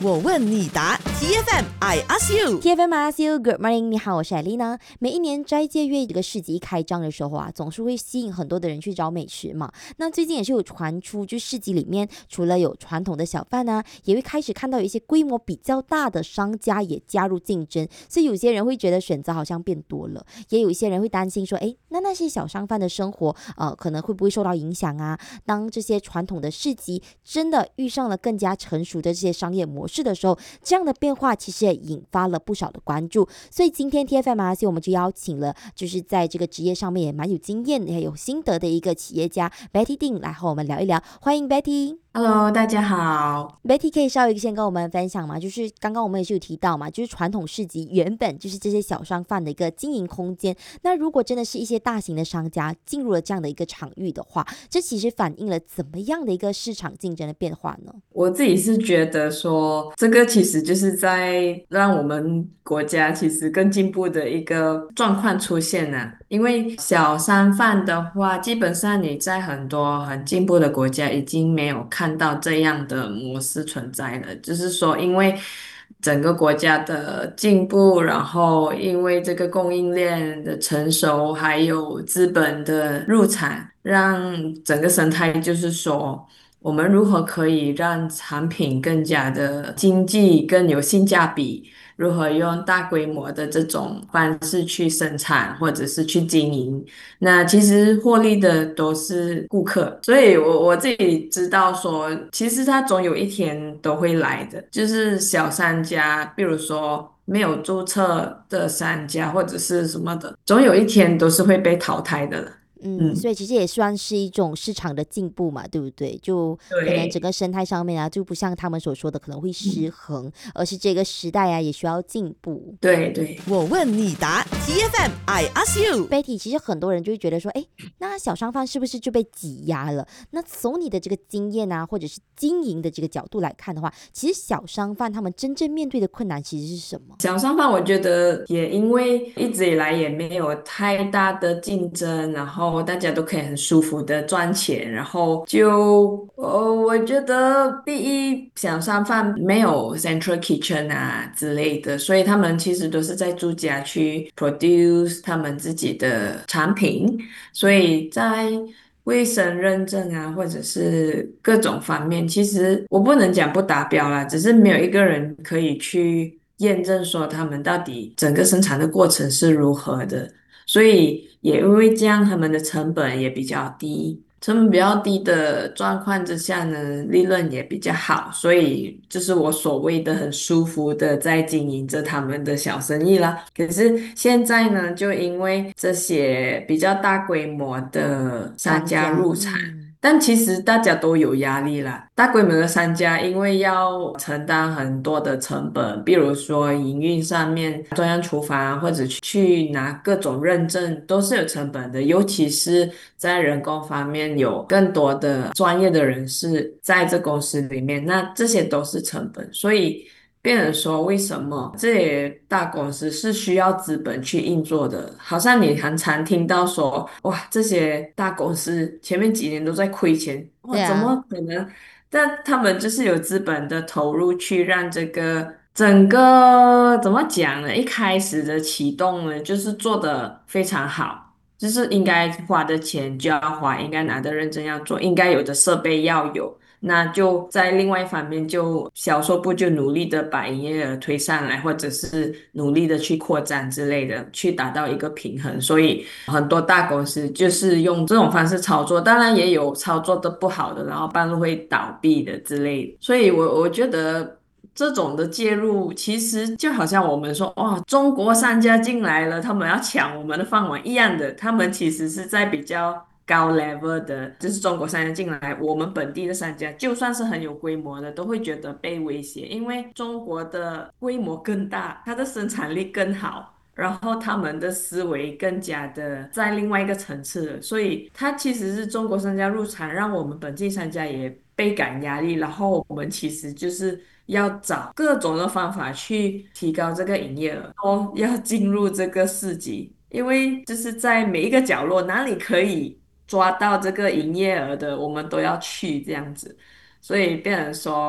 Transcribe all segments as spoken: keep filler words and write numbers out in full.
我问你答，T F M I ask you。 T F M I ask you，Good morning，你好，我是艾丽娜。每一年斋戒月这个市集一开张的时候啊，总是会吸引很多的人去找美食嘛。那最近也是有传出，就市集里面除了有传统的小贩啊，也会开始看到有一些规模比较大的商家也加入竞争，所以有些人会觉得选择好像变多了，也有一些人会担心说，哎，那那些小商贩的生活，呃，可能会不会受到影响啊？当这些传统的市集真的遇上了更加成熟的这些商业模式的时候，这样的变化其实也引发了不少的关注。所以今天 T F M R C 我们就邀请了就是在这个职业上面也蛮有经验也有心得的一个企业家 Betty Ding 来和我们聊一聊，欢迎 Betty。 Hello，大家好。 Betty 可以稍微先跟我们分享吗？就是刚刚我们也是有提到嘛，就是传统市集原本就是这些小商贩的一个经营空间。那如果真的是一些大型的商家进入了这样的一个场域的话，这其实反映了怎么样的一个市场竞争的变化呢？ 我自己是觉得说，这个其实就是在让我们国家其实更进步的一个状况出现呢、因为小商贩的话，基本上你在很多很进步的国家已经没有看到这样的模式存在了。就是说，因为整个国家的进步，然后因为这个供应链的成熟，还有资本的入场，让整个生态就是说。我们如何可以让产品更加的经济、更有性价比？如何用大规模的这种方式去生产，或者是去经营？那其实获利的都是顾客，所以我我自己知道说，其实他总有一天都会来的。就是小商家，比如说没有注册的商家或者是什么的，总有一天都是会被淘汰的了。 嗯，所嗯， 以其实也算是一种市场的进步嘛，对不对？就可能整对。 个生态上面啊，就不像他们所说的可能会失嗯， 衡，而是这个时代啊也需要进步。 对对。 我问你答，T F M I ask you。 Betty，其实很多人就会觉得说，哎，那小商贩是不是就被挤压了？那从你的这个经验啊，或者是经营的这个角度来看的话，其实小商贩他们真正面对的困难其实是什么？ 小商贩我觉得也因为一直以来也没有太大的竞争，然后大家都可以很舒服的赚钱，然后就呃，我觉得第一小商贩没有 central kitchen 啊之类的，所以他们其实都是在住家去 produce 他们自己的产品，所以在卫生认证啊，或者是各种方面，其实我不能讲不达标啦，只是没有一个人可以去验证说他们到底整个生产的过程是如何的，所以也因为这样，他们的成本也比较低。成本比较低的状况之下呢，利润也比较好，所以就是我所谓的很舒服的在经营着他们的小生意啦。可是现在呢，就因为这些比较大规模的商商家， 家入场， 嗯， 但其实大家都有压力啦。大规模的商家因为要承担很多的成本，比如说营运上面，中央厨房或者去拿各种认证都是有成本的，尤其是在人工方面有更多的专业的人士在这公司里面，那这些都是成本，所以。变成说，为什么这些大公司是需要资本去运作的？好像你很常听到说，哇，这些大公司前面几年都在亏钱，哇，怎对啊， 么可能？但他们就是有资本的投入去让这个整个怎么讲呢？一开始的启动呢，就是做得非常好，就是应该花的钱就要花，应该拿的认真要做，应该有的设备要有。那就在另外一方面，就销售部就努力的把营业额推上来，或者是努力的去扩展之类的，去达到一个平衡。所以很多大公司就是用这种方式操作，当然也有操作的不好的，然后半路会倒闭的之类的。所以我我觉得。这种的介入，其实就好像我们说，哇，中国商家进来了，他们要抢我们的饭碗一样的。他们其实是在比较高 level 的，就是中国商家进来，我们本地的商家就算是很有规模的，都会觉得被威胁，因为中国的规模更大，它的生产力更好。然后他们的思维更加的在另外一个层次了，所以它其实是中国商家入场，让我们本地商家也倍感压力。然后我们其实就是要找各种的方法去提高这个营业额，哦，要进入这个市集，因为就是在每一个角落哪里可以抓到这个营业额的，我们都要去这样子，所以变成说。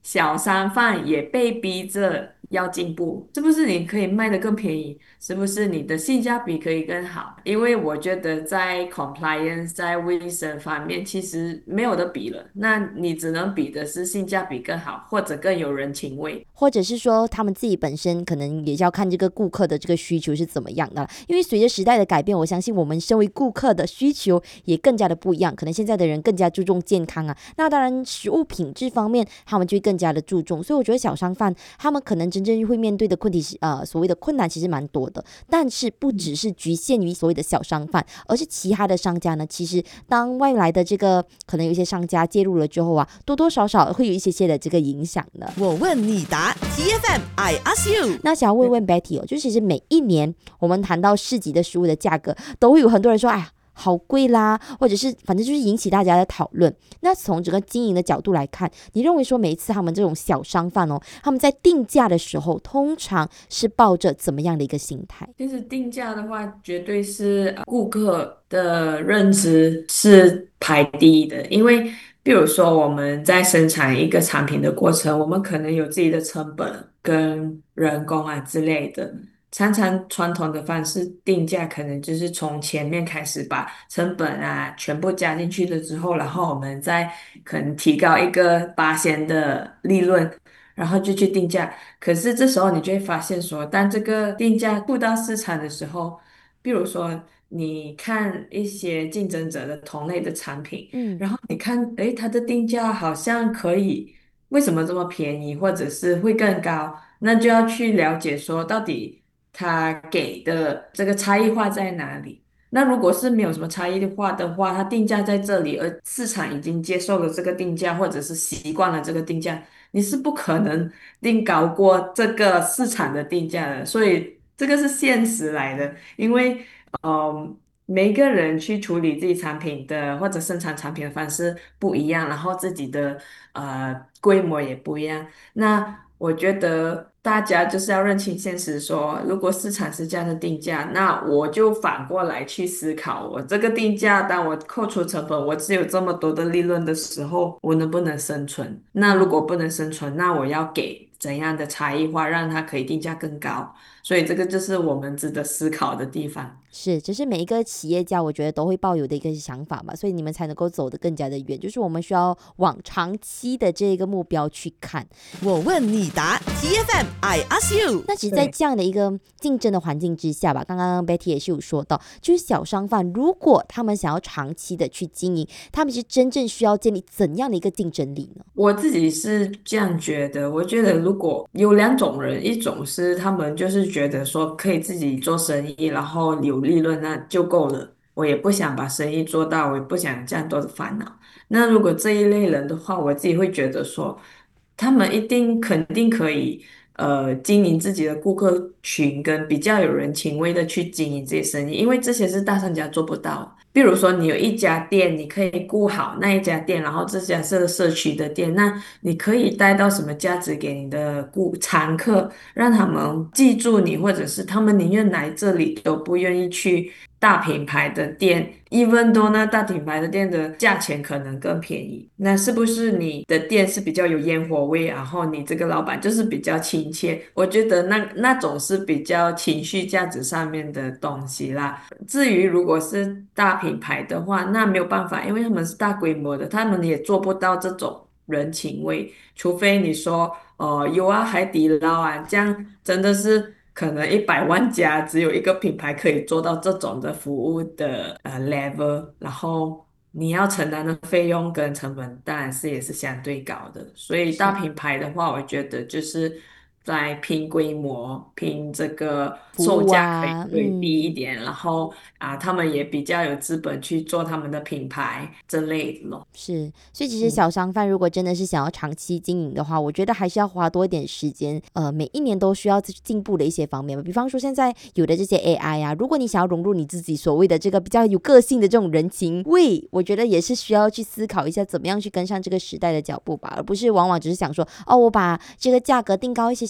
小商贩也被逼着要进步，是不是你可以卖得更便宜？是不是你的性价比可以更好？因为我觉得在 compliance 在卫生方面其实没有得比了，那你只能比的是性价比更好，或者更有人情味。 或者是说他们自己本身可能也是要看这个顾客的这个需求是怎么样的，因为随着时代的改变，我相信我们身为顾客的需求也更加的不一样，可能现在的人更加注重健康啊，那当然食物品质方面他们就会更加的注重，所以我觉得小商贩他们可能真正会面对的困题是呃所谓的困难其实蛮多的，但是不只是局限于所谓的小商贩，而是其他的商家呢，其实当外来的这个可能有一些商家介入了之后啊，多多少少会有一些些的这个影响的。 我问你答 ，T F M I ask you。 那想要问问 Betty 哦，就其实每一年我们谈到市集的食物的价格，都会有很多人说，哎呀，好贵啦，或者是反正就是引起大家的讨论。那从整个经营的角度来看，你认为说每一次他们这种小商贩哦，他们在定价的时候，通常是抱着怎么样的一个心态？ 其实定价的话，绝对是呃顾客的认知是排第一的，因为比如说我们在生产一个产品的过程，我们可能有自己的成本跟人工啊之类的。常常传统的方式定价，可能就是从前面开始把成本啊全部加进去了之后，然后我们再可能提高一个八仙的利润，然后就去定价。可是这时候你就会发现说，当这个定价吐到市场的时候，比如说你看一些竞争者的同类的产品， 嗯。 然后你看，诶，它的定价好像可以，为什么这么便宜，或者是会更高？那就要去了解说，到底它给的这个差异化在哪里？那如果是没有什么差异化的话，它定价在这里，而市场已经接受了这个定价，或者是习惯了这个定价，你是不可能定高过这个市场的定价的。所以这个是现实来的，因为嗯，每一个人去处理自己产品的或者生产产品的方式不一样，然后自己的呃规模也不一样。那我觉得大家就是要认清现实说，如果市场是这样的定价，那我就反过来去思考，我这个定价，当我扣除成本，我只有这么多的利润的时候，我能不能生存？那如果不能生存，那我要给怎样的差异化，让它可以定价更高？所以这个就是我们值得思考的地方。 是，这是每一个企业家我觉得都会抱有的一个想法嘛，所以你们才能够走得更加的远，就是我们需要往长期的这个目标去看。 我问你答 ，T F M I ask you。 那其实，在这样的一个竞争的环境之下吧，刚刚 Betty 也是有说到，就是小商贩如果他们想要长期的去经营，他们是真正需要建立怎样的一个竞争力呢？ 我自己是这样觉得，我觉得如果有两种人，一种是他们就是觉得说可以自己做生意，然后有利润那就够了，我也不想把生意做大，我也不想这样多的烦恼。那如果这一类人的话，我自己会觉得说，他们一定肯定可以。呃，经营自己的顾客群，跟比较有人情味的去经营这些生意，因为这些是大商家做不到。比如说，你有一家店，你可以顾好那一家店，然后这家是社区的店，那你可以带到什么价值给你的顾常客，让他们记住你，或者是他们宁愿来这里都不愿意去大品牌的店，even 多那大品牌的店的价钱可能更便宜。那是不是你的店是比较有烟火味，然后你这个老板就是比较亲切？我觉得那那种是比较情绪价值上面的东西啦。至于如果是大品牌的话，那没有办法，因为他们是大规模的，他们也做不到这种人情味，除非你说，呃，有啊，海底捞啊，这样真的是可能一百万家只有一个品牌可以做到这种的服务的呃 level，然后你要承担的费用跟成本当然是也是相对高的，所以大是品牌的话，我觉得就是在拼规模、拼这个服务售价可以啊， 对低一嗯。 点，然后啊，他们也比较有资本去做他们的品牌这类的咯。 是，所以其实嗯。 小商贩如果真的是想要长期经营的话，我觉得还是要花多一点时间，呃，每一年都需要进步的一些方面吧。比方说现在有的这些 A I 啊，如果你想要融入你自己所谓的这个比较有个性的这种人情味，我觉得也是需要去思考一下怎么样去跟上这个时代的脚步吧，而不是往往只是想说，哦，我把这个价格定高一些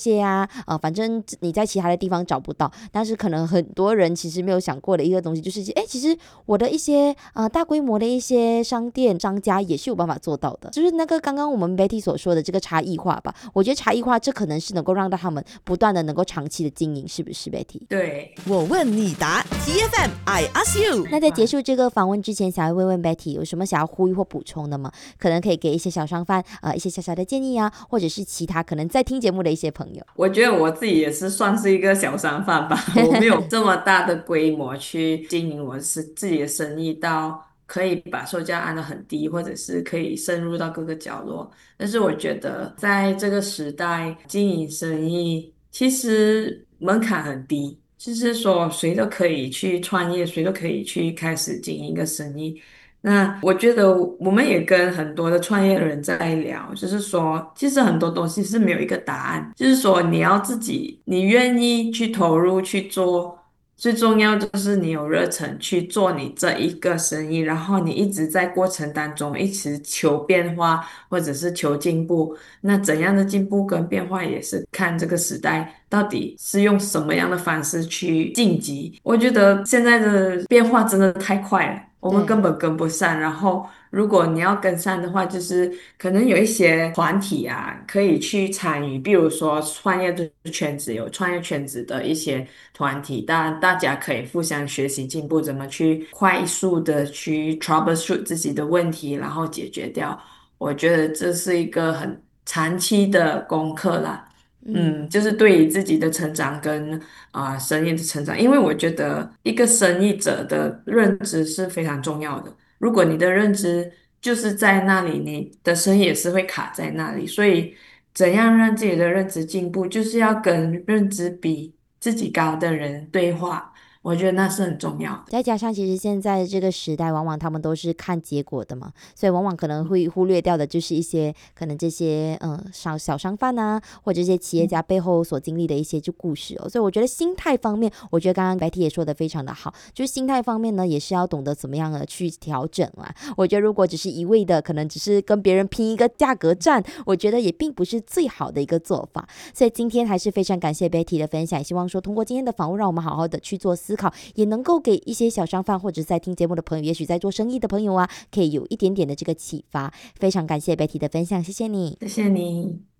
些啊，呃，反正你在其他的地方找不到，但是可能很多人其实没有想过的一个东西就是，哎，其实我的一些呃大规模的一些商店商家也是有办法做到的，就是那个刚刚我们 Betty 所说的这个差异化吧。我觉得差异化这可能是能够让到他们不断的能够长期的经营，是不是 Betty？ 对， 我问你答 ，T F M I ask you。 那在结束这个访问之前，想要问问 Betty 有什么想要呼吁或补充的吗？可能可以给一些小商贩呃一些小小的建议啊，或者是其他可能在听节目的一些朋友。 我觉得我自己也是算是一个小商贩吧，我没有这么大的规模去经营我是自己的生意到可以把售价按得很低，或者是可以深入到各个角落。但是我觉得在这个时代经营生意其实门槛很低，就是说谁都可以去创业，谁都可以去开始经营一个生意。那我觉得我们也跟很多的创业人在聊，就是说，其实很多东西是没有一个答案，就是说你要自己，你愿意去投入去做，最重要就是你有热忱去做你这一个生意，然后你一直在过程当中一直求变化或者是求进步。那怎样的进步跟变化也是看这个时代到底是用什么样的方式去晋级。我觉得现在的变化真的太快了。我们根对， 本跟不上，然后如果你要跟上的话，就是可能有一些团体啊，可以去参与，比如说创业的圈子有创业圈子的一些团体，当然大家可以互相学习进步，怎么去快速的去 troubleshoot 自己的问题，然后解决掉。我觉得这是一个很长期的功课啦。嗯， 嗯。 就是对于自己的成长跟啊、生意的成长，因为我觉得一个生意者的认知是非常重要的。如果你的认知就是在那里，你的生意也是会卡在那里。所以，怎样让自己的认知进步，就是要跟认知比自己高的人对话。我觉得那是很重要的。 再加上，其实现在这个时代，往往他们都是看结果的嘛，所以往往可能会忽略掉的，就是一些可能这些嗯小小商贩啊，或者这些企业家背后所经历的一些就故事哦。所以我觉得心态方面，我觉得刚刚白 T 也说的非常的好，就是心态方面呢，也是要懂得怎么样的去调整啊。我觉得如果只是一味的，可能只是跟别人拼一个价格战，我觉得也并不是最好的一个做法。所以今天还是非常感谢 Betty 的分享，也希望说通过今天的访问，让我们好好的去做思考。也能够给一些小商贩或者在听节目的朋友，也许在做生意的朋友啊，可以有一点点的这个启发。非常感谢 Betty 的分享，谢谢你。 谢谢你。